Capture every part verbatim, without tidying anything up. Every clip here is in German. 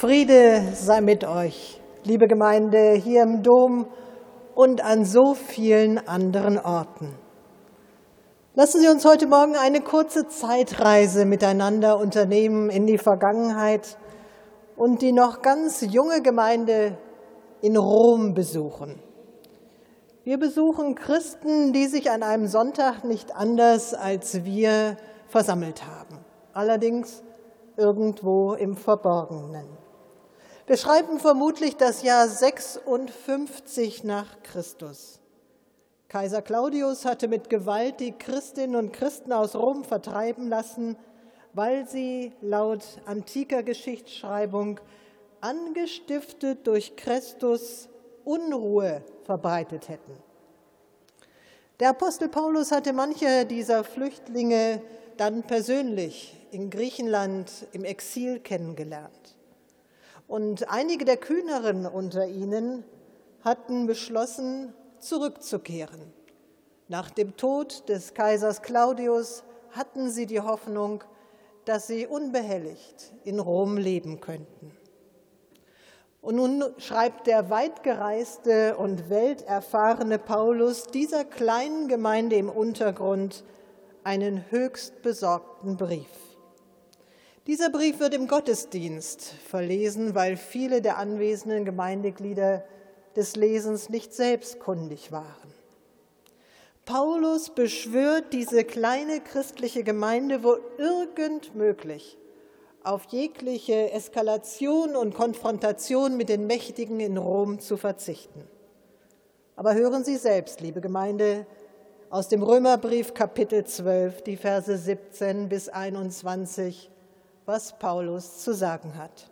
Friede sei mit euch, liebe Gemeinde hier im Dom und an so vielen anderen Orten. Lassen Sie uns heute Morgen eine kurze Zeitreise miteinander unternehmen in die Vergangenheit und die noch ganz junge Gemeinde in Rom besuchen. Wir besuchen Christen, die sich an einem Sonntag nicht anders als wir versammelt haben, allerdings irgendwo im Verborgenen. Wir schreiben vermutlich das Jahr sechsundfünfzig nach Christus. Kaiser Claudius hatte mit Gewalt die Christinnen und Christen aus Rom vertreiben lassen, weil sie laut antiker Geschichtsschreibung angestiftet durch Christus Unruhe verbreitet hätten. Der Apostel Paulus hatte manche dieser Flüchtlinge dann persönlich in Griechenland im Exil kennengelernt. Und einige der Kühneren unter ihnen hatten beschlossen, zurückzukehren. Nach dem Tod des Kaisers Claudius hatten sie die Hoffnung, dass sie unbehelligt in Rom leben könnten. Und nun schreibt der weitgereiste und welterfahrene Paulus dieser kleinen Gemeinde im Untergrund einen höchst besorgten Brief. Dieser Brief wird im Gottesdienst verlesen, weil viele der anwesenden Gemeindeglieder des Lesens nicht selbst kundig waren. Paulus beschwört diese kleine christliche Gemeinde, wo irgend möglich, auf jegliche Eskalation und Konfrontation mit den Mächtigen in Rom zu verzichten. Aber hören Sie selbst, liebe Gemeinde, aus dem Römerbrief Kapitel zwölf, die Verse siebzehn bis einundzwanzig, was Paulus zu sagen hat.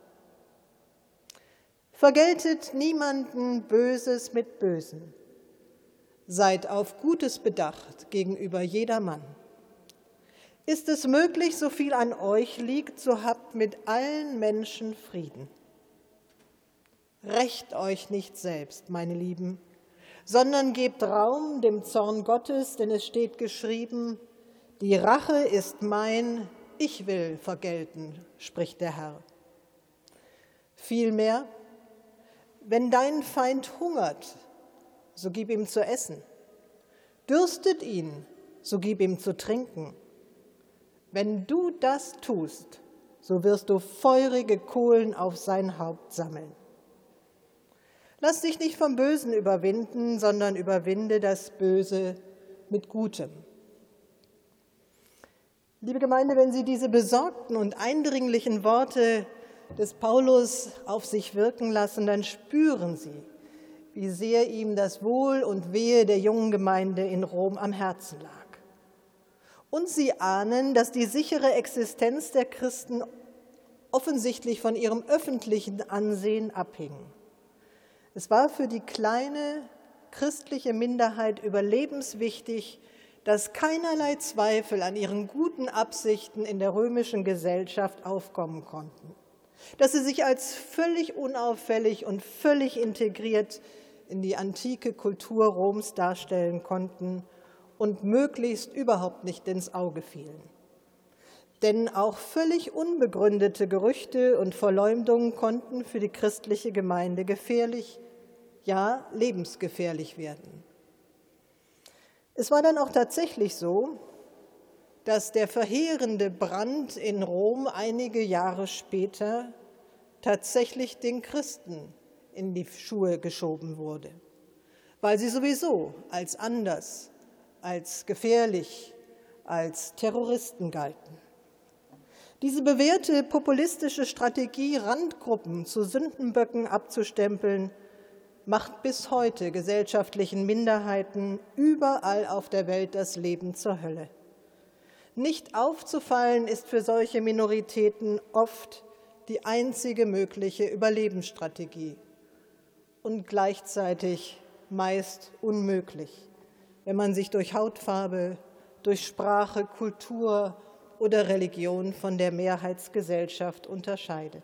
Vergeltet niemanden Böses mit Bösem. Seid auf Gutes bedacht gegenüber jedermann. Ist es möglich, so viel an euch liegt, so habt mit allen Menschen Frieden. Rächt euch nicht selbst, meine Lieben, sondern gebt Raum dem Zorn Gottes, denn es steht geschrieben, die Rache ist mein, ich will vergelten, spricht der Herr. Vielmehr, wenn dein Feind hungert, so gib ihm zu essen. Dürstet ihn, so gib ihm zu trinken. Wenn du das tust, so wirst du feurige Kohlen auf sein Haupt sammeln. Lass dich nicht vom Bösen überwinden, sondern überwinde das Böse mit Gutem. Liebe Gemeinde, wenn Sie diese besorgten und eindringlichen Worte des Paulus auf sich wirken lassen, dann spüren Sie, wie sehr ihm das Wohl und Wehe der jungen Gemeinde in Rom am Herzen lag. Und Sie ahnen, dass die sichere Existenz der Christen offensichtlich von ihrem öffentlichen Ansehen abhing. Es war für die kleine christliche Minderheit überlebenswichtig, dass keinerlei Zweifel an ihren guten Absichten in der römischen Gesellschaft aufkommen konnten, dass sie sich als völlig unauffällig und völlig integriert in die antike Kultur Roms darstellen konnten und möglichst überhaupt nicht ins Auge fielen. Denn auch völlig unbegründete Gerüchte und Verleumdungen konnten für die christliche Gemeinde gefährlich, ja lebensgefährlich werden. Es war dann auch tatsächlich so, dass der verheerende Brand in Rom einige Jahre später tatsächlich den Christen in die Schuhe geschoben wurde, weil sie sowieso als anders, als gefährlich, als Terroristen galten. Diese bewährte populistische Strategie, Randgruppen zu Sündenböcken abzustempeln, macht bis heute gesellschaftlichen Minderheiten überall auf der Welt das Leben zur Hölle. Nicht aufzufallen ist für solche Minoritäten oft die einzige mögliche Überlebensstrategie und gleichzeitig meist unmöglich, wenn man sich durch Hautfarbe, durch Sprache, Kultur oder Religion von der Mehrheitsgesellschaft unterscheidet.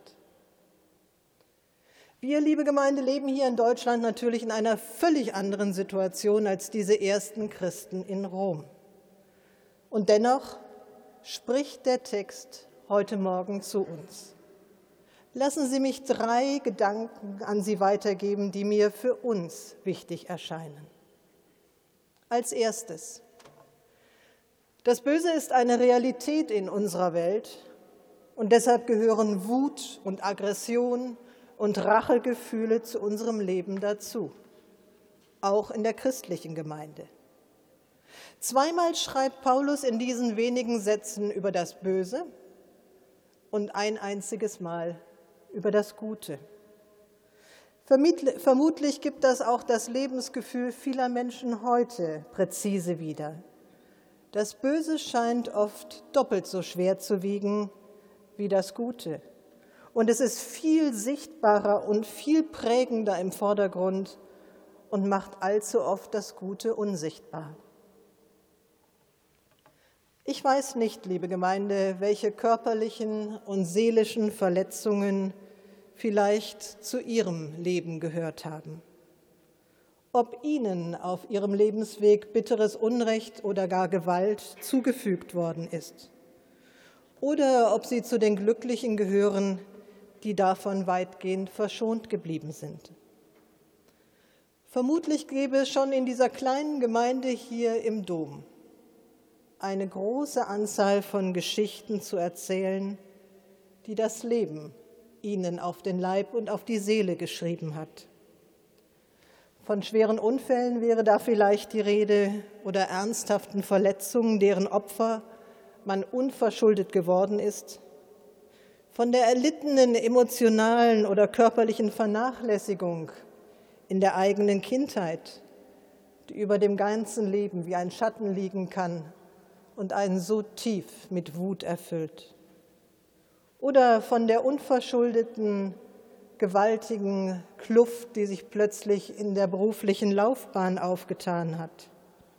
Wir, liebe Gemeinde, leben hier in Deutschland natürlich in einer völlig anderen Situation als diese ersten Christen in Rom. Und dennoch spricht der Text heute Morgen zu uns. Lassen Sie mich drei Gedanken an Sie weitergeben, die mir für uns wichtig erscheinen. Als erstes: Das Böse ist eine Realität in unserer Welt und deshalb gehören Wut und Aggression und Rachegefühle zu unserem Leben dazu, auch in der christlichen Gemeinde. Zweimal schreibt Paulus in diesen wenigen Sätzen über das Böse und ein einziges Mal über das Gute. Vermutlich gibt das auch das Lebensgefühl vieler Menschen heute präzise wieder. Das Böse scheint oft doppelt so schwer zu wiegen wie das Gute. Und es ist viel sichtbarer und viel prägender im Vordergrund und macht allzu oft das Gute unsichtbar. Ich weiß nicht, liebe Gemeinde, welche körperlichen und seelischen Verletzungen vielleicht zu Ihrem Leben gehört haben. Ob Ihnen auf Ihrem Lebensweg bitteres Unrecht oder gar Gewalt zugefügt worden ist. Oder ob Sie zu den Glücklichen gehören, die davon weitgehend verschont geblieben sind. Vermutlich gäbe es schon in dieser kleinen Gemeinde hier im Dom eine große Anzahl von Geschichten zu erzählen, die das Leben ihnen auf den Leib und auf die Seele geschrieben hat. Von schweren Unfällen wäre da vielleicht die Rede oder ernsthaften Verletzungen, deren Opfer man unverschuldet geworden ist. Von der erlittenen emotionalen oder körperlichen Vernachlässigung in der eigenen Kindheit, die über dem ganzen Leben wie ein Schatten liegen kann und einen so tief mit Wut erfüllt. Oder von der unverschuldeten, gewaltigen Kluft, die sich plötzlich in der beruflichen Laufbahn aufgetan hat.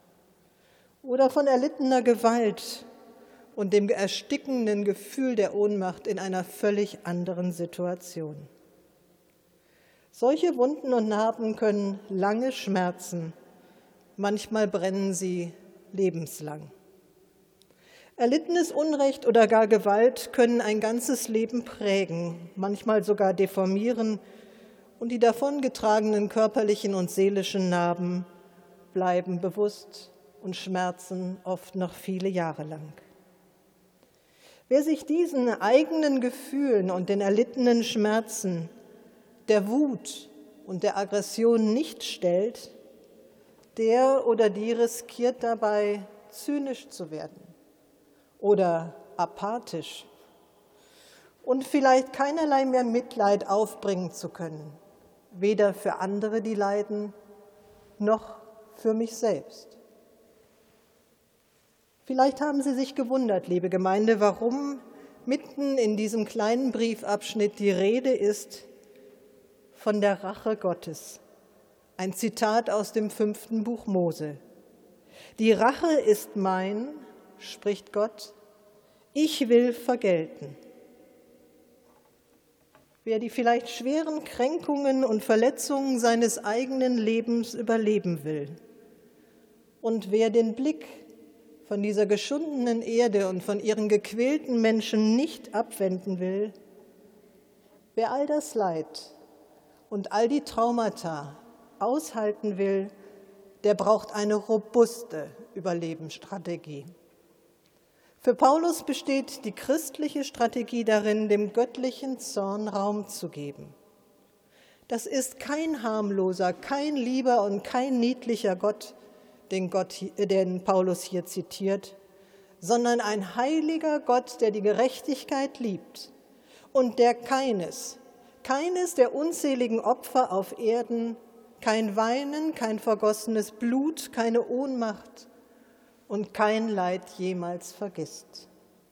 Oder von erlittener Gewalt und dem erstickenden Gefühl der Ohnmacht in einer völlig anderen Situation. Solche Wunden und Narben können lange schmerzen, manchmal brennen sie lebenslang. Erlittenes Unrecht oder gar Gewalt können ein ganzes Leben prägen, manchmal sogar deformieren, und die davongetragenen körperlichen und seelischen Narben bleiben bewusst und schmerzen oft noch viele Jahre lang. Wer sich diesen eigenen Gefühlen und den erlittenen Schmerzen, der Wut und der Aggression nicht stellt, der oder die riskiert dabei, zynisch zu werden oder apathisch und vielleicht keinerlei mehr Mitleid aufbringen zu können, weder für andere, die leiden, noch für mich selbst. Vielleicht haben Sie sich gewundert, liebe Gemeinde, warum mitten in diesem kleinen Briefabschnitt die Rede ist von der Rache Gottes. Ein Zitat aus dem fünften Buch Mose. Die Rache ist mein, spricht Gott, ich will vergelten. Wer die vielleicht schweren Kränkungen und Verletzungen seines eigenen Lebens überleben will und wer den Blick von dieser geschundenen Erde und von ihren gequälten Menschen nicht abwenden will, wer all das Leid und all die Traumata aushalten will, der braucht eine robuste Überlebensstrategie. Für Paulus besteht die christliche Strategie darin, dem göttlichen Zorn Raum zu geben. Das ist kein harmloser, kein lieber und kein niedlicher Gott, den, Gott, den Paulus hier zitiert, sondern ein heiliger Gott, der die Gerechtigkeit liebt und der keines, keines der unzähligen Opfer auf Erden, kein Weinen, kein vergossenes Blut, keine Ohnmacht und kein Leid jemals vergisst.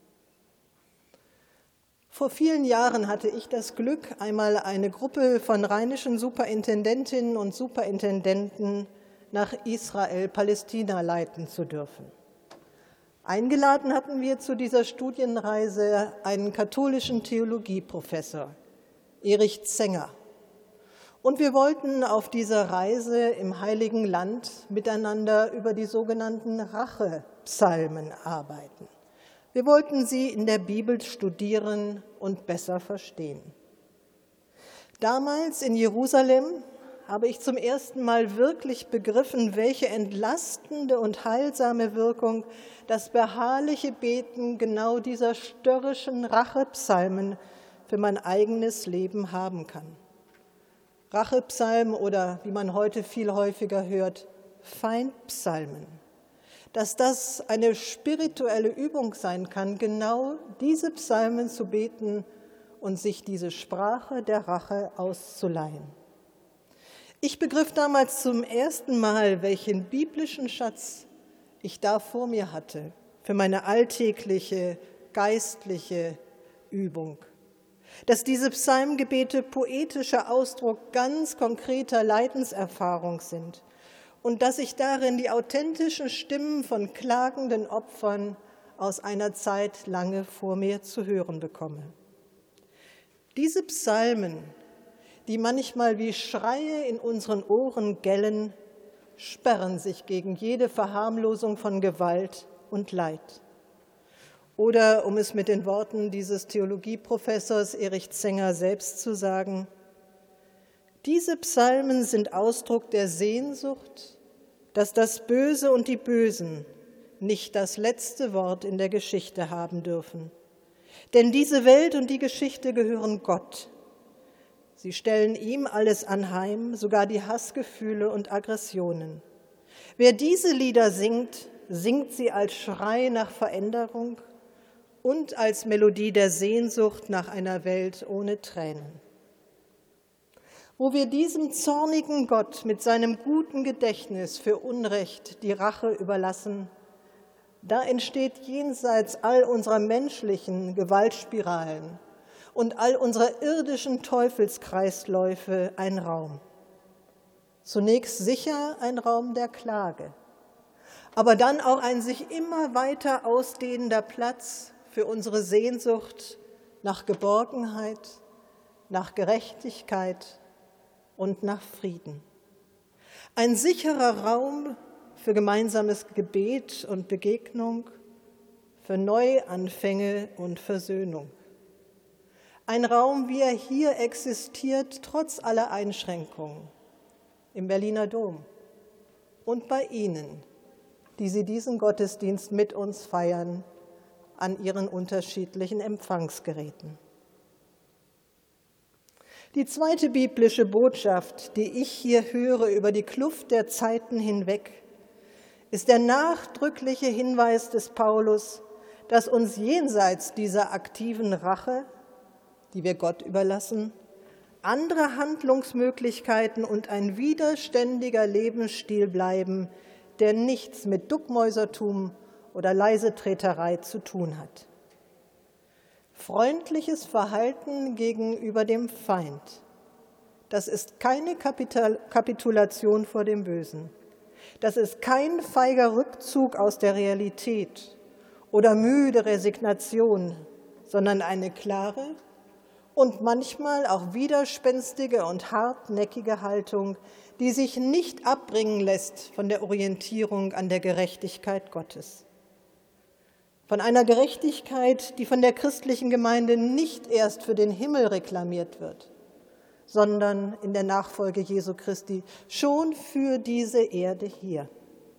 Vor vielen Jahren hatte ich das Glück, einmal eine Gruppe von rheinischen Superintendentinnen und Superintendenten nach Israel, Palästina leiten zu dürfen. Eingeladen hatten wir zu dieser Studienreise einen katholischen Theologieprofessor, Erich Zenger. Und wir wollten auf dieser Reise im Heiligen Land miteinander über die sogenannten Rachepsalmen arbeiten. Wir wollten sie in der Bibel studieren und besser verstehen. Damals in Jerusalem habe ich zum ersten Mal wirklich begriffen, welche entlastende und heilsame Wirkung das beharrliche Beten genau dieser störrischen Rachepsalmen für mein eigenes Leben haben kann. Rachepsalmen oder, wie man heute viel häufiger hört, Feindpsalmen. Dass das eine spirituelle Übung sein kann, genau diese Psalmen zu beten und sich diese Sprache der Rache auszuleihen. Ich begriff damals zum ersten Mal, welchen biblischen Schatz ich da vor mir hatte für meine alltägliche, geistliche Übung. Dass diese Psalmgebete poetischer Ausdruck ganz konkreter Leidenserfahrung sind und dass ich darin die authentischen Stimmen von klagenden Opfern aus einer Zeit lange vor mir zu hören bekomme. Diese Psalmen, die manchmal wie Schreie in unseren Ohren gellen, sperren sich gegen jede Verharmlosung von Gewalt und Leid. Oder, um es mit den Worten dieses Theologieprofessors Erich Zenger selbst zu sagen, diese Psalmen sind Ausdruck der Sehnsucht, dass das Böse und die Bösen nicht das letzte Wort in der Geschichte haben dürfen. Denn diese Welt und die Geschichte gehören Gott. Sie stellen ihm alles anheim, sogar die Hassgefühle und Aggressionen. Wer diese Lieder singt, singt sie als Schrei nach Veränderung und als Melodie der Sehnsucht nach einer Welt ohne Tränen. Wo wir diesem zornigen Gott mit seinem guten Gedächtnis für Unrecht die Rache überlassen, da entsteht jenseits all unserer menschlichen Gewaltspiralen und all unserer irdischen Teufelskreisläufe ein Raum. Zunächst sicher ein Raum der Klage, aber dann auch ein sich immer weiter ausdehnender Platz für unsere Sehnsucht nach Geborgenheit, nach Gerechtigkeit und nach Frieden. Ein sicherer Raum für gemeinsames Gebet und Begegnung, für Neuanfänge und Versöhnung. Ein Raum, wie er hier existiert, trotz aller Einschränkungen, im Berliner Dom und bei Ihnen, die Sie diesen Gottesdienst mit uns feiern, an Ihren unterschiedlichen Empfangsgeräten. Die zweite biblische Botschaft, die ich hier höre über die Kluft der Zeiten hinweg, ist der nachdrückliche Hinweis des Paulus, dass uns jenseits dieser aktiven Rache, die wir Gott überlassen, andere Handlungsmöglichkeiten und ein widerständiger Lebensstil bleiben, der nichts mit Duckmäusertum oder Leisetreterei zu tun hat. Freundliches Verhalten gegenüber dem Feind, das ist keine Kapitulation vor dem Bösen. Das ist kein feiger Rückzug aus der Realität oder müde Resignation, sondern eine klare und manchmal auch widerspenstige und hartnäckige Haltung, die sich nicht abbringen lässt von der Orientierung an der Gerechtigkeit Gottes. Von einer Gerechtigkeit, die von der christlichen Gemeinde nicht erst für den Himmel reklamiert wird, sondern in der Nachfolge Jesu Christi schon für diese Erde hier.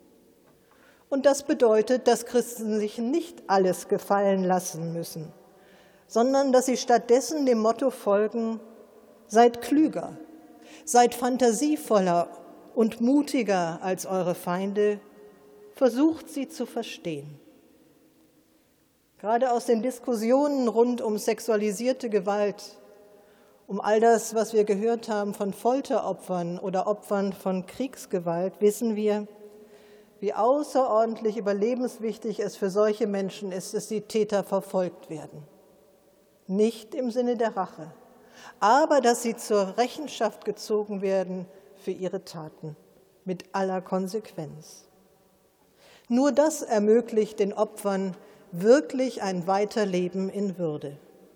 Und das bedeutet, dass Christen sich nicht alles gefallen lassen müssen, sondern dass sie stattdessen dem Motto folgen: Seid klüger, seid fantasievoller und mutiger als eure Feinde, versucht sie zu verstehen. Gerade aus den Diskussionen rund um sexualisierte Gewalt, um all das, was wir gehört haben von Folteropfern oder Opfern von Kriegsgewalt, wissen wir, wie außerordentlich überlebenswichtig es für solche Menschen ist, dass die Täter verfolgt werden. Nicht im Sinne der Rache, aber dass sie zur Rechenschaft gezogen werden für ihre Taten mit aller Konsequenz. Nur das ermöglicht den Opfern wirklich ein Weiterleben in Würde.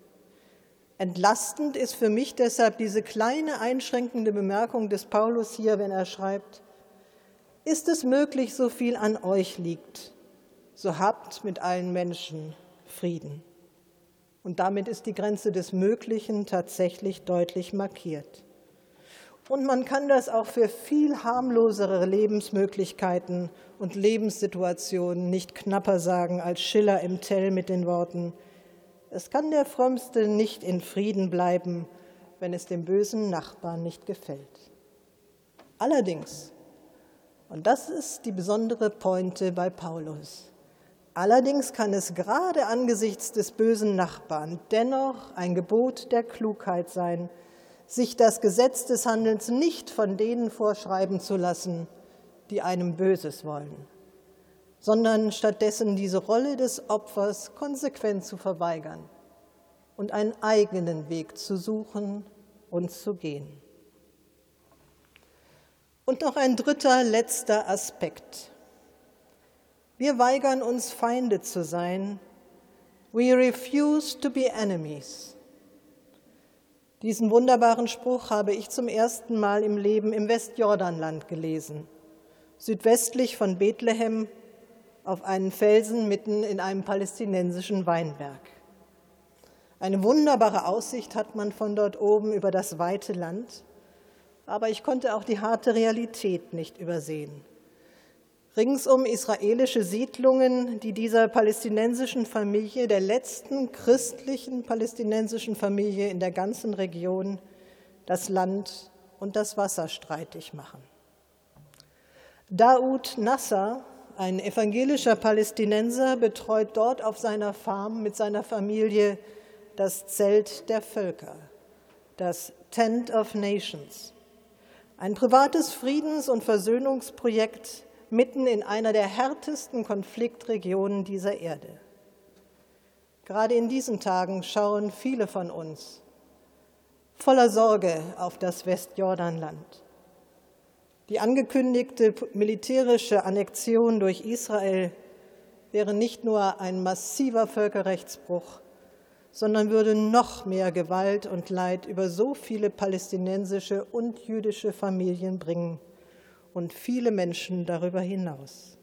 Entlastend ist für mich deshalb diese kleine einschränkende Bemerkung des Paulus hier, wenn er schreibt: Ist es möglich, so viel an euch liegt, so habt mit allen Menschen Frieden. Und damit ist die Grenze des Möglichen tatsächlich deutlich markiert. Und man kann das auch für viel harmlosere Lebensmöglichkeiten und Lebenssituationen nicht knapper sagen als Schiller im Tell mit den Worten: Es kann der Frömmste nicht in Frieden bleiben, wenn es dem bösen Nachbarn nicht gefällt. Allerdings, und das ist die besondere Pointe bei Paulus, allerdings kann es gerade angesichts des bösen Nachbarn dennoch ein Gebot der Klugheit sein, sich das Gesetz des Handelns nicht von denen vorschreiben zu lassen, die einem Böses wollen, sondern stattdessen diese Rolle des Opfers konsequent zu verweigern und einen eigenen Weg zu suchen und zu gehen. Und noch ein dritter, letzter Aspekt. Wir weigern uns, Feinde zu sein. We refuse to be enemies. Diesen wunderbaren Spruch habe ich zum ersten Mal im Leben im Westjordanland gelesen, südwestlich von Bethlehem, auf einen Felsen mitten in einem palästinensischen Weinberg. Eine wunderbare Aussicht hat man von dort oben über das weite Land, aber ich konnte auch die harte Realität nicht übersehen. Ringsum israelische Siedlungen, die dieser palästinensischen Familie, der letzten christlichen palästinensischen Familie in der ganzen Region, das Land und das Wasser streitig machen. Daoud Nasser, ein evangelischer Palästinenser, betreut dort auf seiner Farm mit seiner Familie das Zelt der Völker, das Tent of Nations, ein privates Friedens- und Versöhnungsprojekt mitten in einer der härtesten Konfliktregionen dieser Erde. Gerade in diesen Tagen schauen viele von uns voller Sorge auf das Westjordanland. Die angekündigte militärische Annexion durch Israel wäre nicht nur ein massiver Völkerrechtsbruch, sondern würde noch mehr Gewalt und Leid über so viele palästinensische und jüdische Familien bringen und viele Menschen darüber hinaus.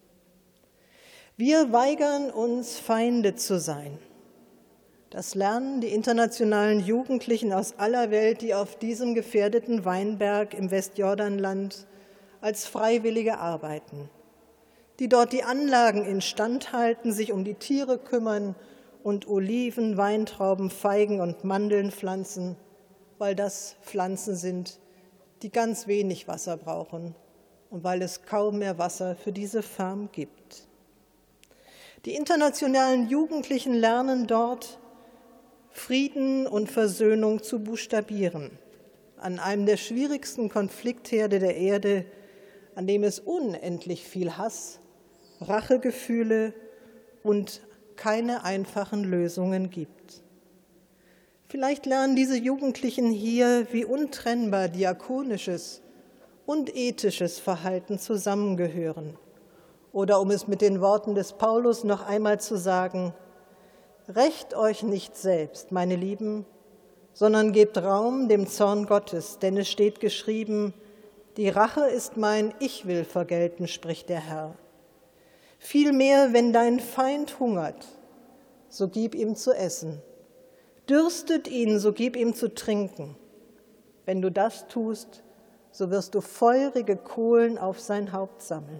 Wir weigern uns, Feinde zu sein. Das lernen die internationalen Jugendlichen aus aller Welt, die auf diesem gefährdeten Weinberg im Westjordanland als Freiwillige arbeiten, die dort die Anlagen instand halten, sich um die Tiere kümmern und Oliven, Weintrauben, Feigen und Mandeln pflanzen, weil das Pflanzen sind, die ganz wenig Wasser brauchen und weil es kaum mehr Wasser für diese Farm gibt. Die internationalen Jugendlichen lernen dort, Frieden und Versöhnung zu buchstabieren, an einem der schwierigsten Konfliktherde der Erde, an dem es unendlich viel Hass, Rachegefühle und keine einfachen Lösungen gibt. Vielleicht lernen diese Jugendlichen hier, wie untrennbar diakonisches und ethisches Verhalten zusammengehören. Oder um es mit den Worten des Paulus noch einmal zu sagen: Rächt euch nicht selbst, meine Lieben, sondern gebt Raum dem Zorn Gottes, denn es steht geschrieben: Die Rache ist mein, ich will vergelten, spricht der Herr. Vielmehr, wenn dein Feind hungert, so gib ihm zu essen. Dürstet ihn, so gib ihm zu trinken. Wenn du das tust, so wirst du feurige Kohlen auf sein Haupt sammeln.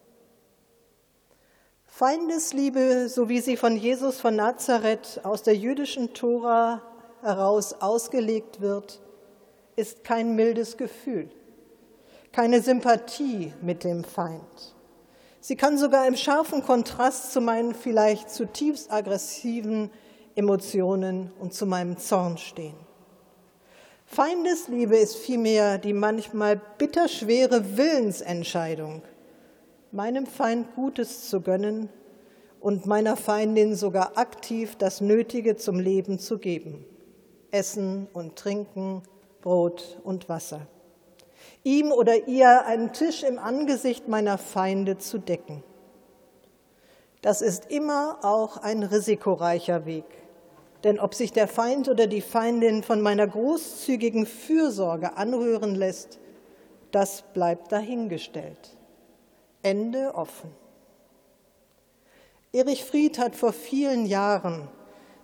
Feindesliebe, so wie sie von Jesus von Nazareth aus der jüdischen Tora heraus ausgelegt wird, ist kein mildes Gefühl, keine Sympathie mit dem Feind. Sie kann sogar im scharfen Kontrast zu meinen vielleicht zutiefst aggressiven Emotionen und zu meinem Zorn stehen. Feindesliebe ist vielmehr die manchmal bitterschwere Willensentscheidung, meinem Feind Gutes zu gönnen und meiner Feindin sogar aktiv das Nötige zum Leben zu geben: Essen und Trinken, Brot und Wasser. Ihm oder ihr einen Tisch im Angesicht meiner Feinde zu decken. Das ist immer auch ein risikoreicher Weg, denn ob sich der Feind oder die Feindin von meiner großzügigen Fürsorge anrühren lässt, das bleibt dahingestellt. Ende offen. Erich Fried hat vor vielen Jahren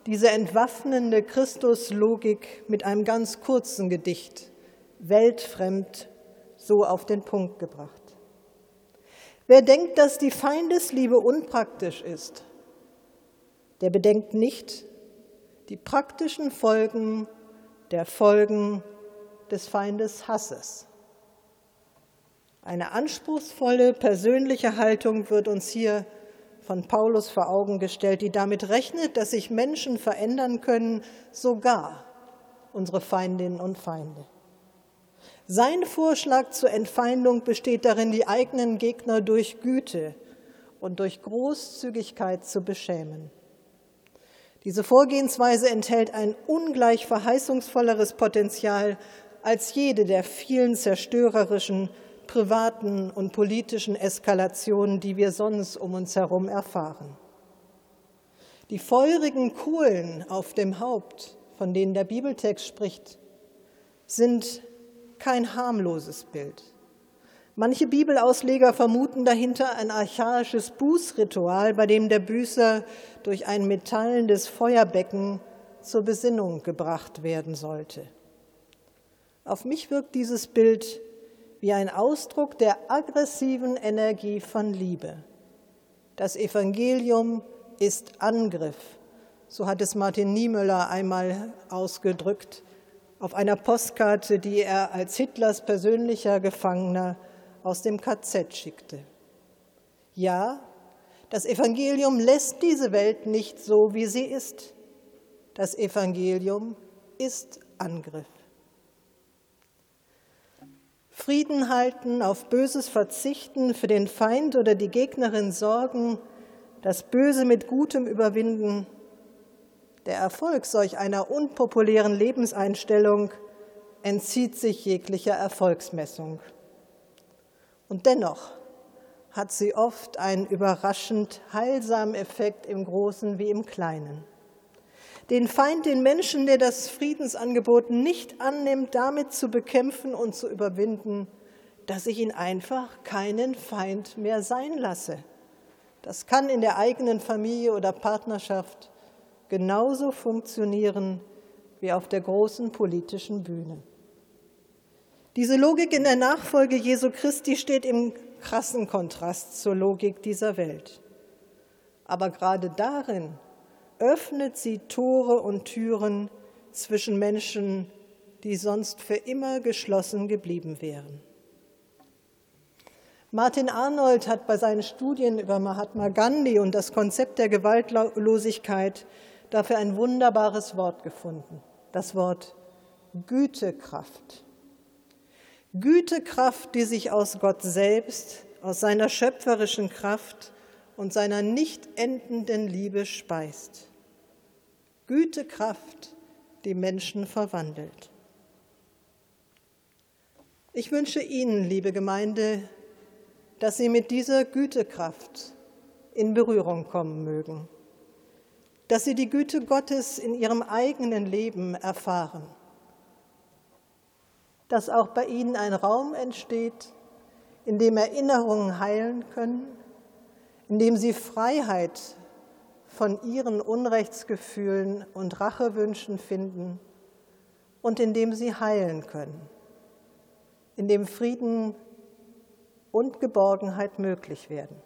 diese entwaffnende Christuslogik mit einem ganz kurzen Gedicht, weltfremd, so auf den Punkt gebracht. Wer denkt, dass die Feindesliebe unpraktisch ist, der bedenkt nicht die praktischen Folgen der Folgen des Feindeshasses. Eine anspruchsvolle persönliche Haltung wird uns hier von Paulus vor Augen gestellt, die damit rechnet, dass sich Menschen verändern können, sogar unsere Feindinnnen und Feinde. Sein Vorschlag zur Entfeindung besteht darin, die eigenen Gegner durch Güte und durch Großzügigkeit zu beschämen. Diese Vorgehensweise enthält ein ungleich verheißungsvolleres Potenzial als jede der vielen zerstörerischen, privaten und politischen Eskalationen, die wir sonst um uns herum erfahren. Die feurigen Kohlen auf dem Haupt, von denen der Bibeltext spricht, sind kein harmloses Bild. Manche Bibelausleger vermuten dahinter ein archaisches Bußritual, bei dem der Büßer durch ein metallenes Feuerbecken zur Besinnung gebracht werden sollte. Auf mich wirkt dieses Bild wie ein Ausdruck der aggressiven Energie von Liebe. Das Evangelium ist Angriff, so hat es Martin Niemöller einmal ausgedrückt, auf einer Postkarte, die er als Hitlers persönlicher Gefangener aus dem K Z schickte. Ja, das Evangelium lässt diese Welt nicht so, wie sie ist. Das Evangelium ist Angriff. Frieden halten, auf Böses verzichten, für den Feind oder die Gegnerin sorgen, das Böse mit Gutem überwinden. Der Erfolg solch einer unpopulären Lebenseinstellung entzieht sich jeglicher Erfolgsmessung. Und dennoch hat sie oft einen überraschend heilsamen Effekt im Großen wie im Kleinen. Den Feind, den Menschen, der das Friedensangebot nicht annimmt, damit zu bekämpfen und zu überwinden, dass ich ihn einfach keinen Feind mehr sein lasse. Das kann in der eigenen Familie oder Partnerschaft genauso funktionieren wie auf der großen politischen Bühne. Diese Logik in der Nachfolge Jesu Christi steht im krassen Kontrast zur Logik dieser Welt. Aber gerade darin öffnet sie Tore und Türen zwischen Menschen, die sonst für immer geschlossen geblieben wären. Martin Arnold hat bei seinen Studien über Mahatma Gandhi und das Konzept der Gewaltlosigkeit dafür ein wunderbares Wort gefunden, das Wort Gütekraft. Gütekraft, die sich aus Gott selbst, aus seiner schöpferischen Kraft und seiner nicht endenden Liebe speist. Gütekraft, die Menschen verwandelt. Ich wünsche Ihnen, liebe Gemeinde, dass Sie mit dieser Gütekraft in Berührung kommen mögen, dass Sie die Güte Gottes in Ihrem eigenen Leben erfahren, dass auch bei Ihnen ein Raum entsteht, in dem Erinnerungen heilen können, in dem Sie Freiheit von Ihren Unrechtsgefühlen und Rachewünschen finden und in dem Sie heilen können, in dem Frieden und Geborgenheit möglich werden.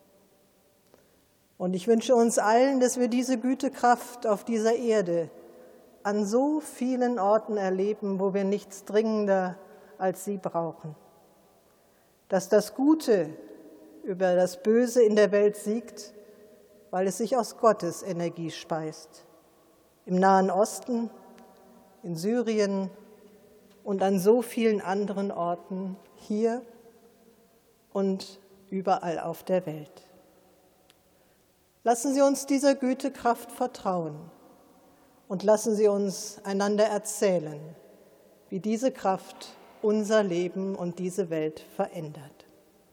Und ich wünsche uns allen, dass wir diese Gütekraft auf dieser Erde an so vielen Orten erleben, wo wir nichts dringender als sie brauchen. Dass das Gute über das Böse in der Welt siegt, weil es sich aus Gottes Energie speist. Im Nahen Osten, in Syrien und an so vielen anderen Orten hier und überall auf der Welt. Lassen Sie uns dieser Gütekraft vertrauen und lassen Sie uns einander erzählen, wie diese Kraft unser Leben und diese Welt verändert.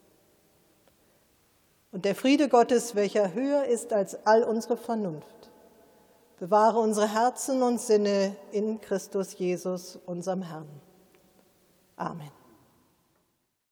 Und der Friede Gottes, welcher höher ist als all unsere Vernunft, bewahre unsere Herzen und Sinne in Christus Jesus, unserem Herrn. Amen.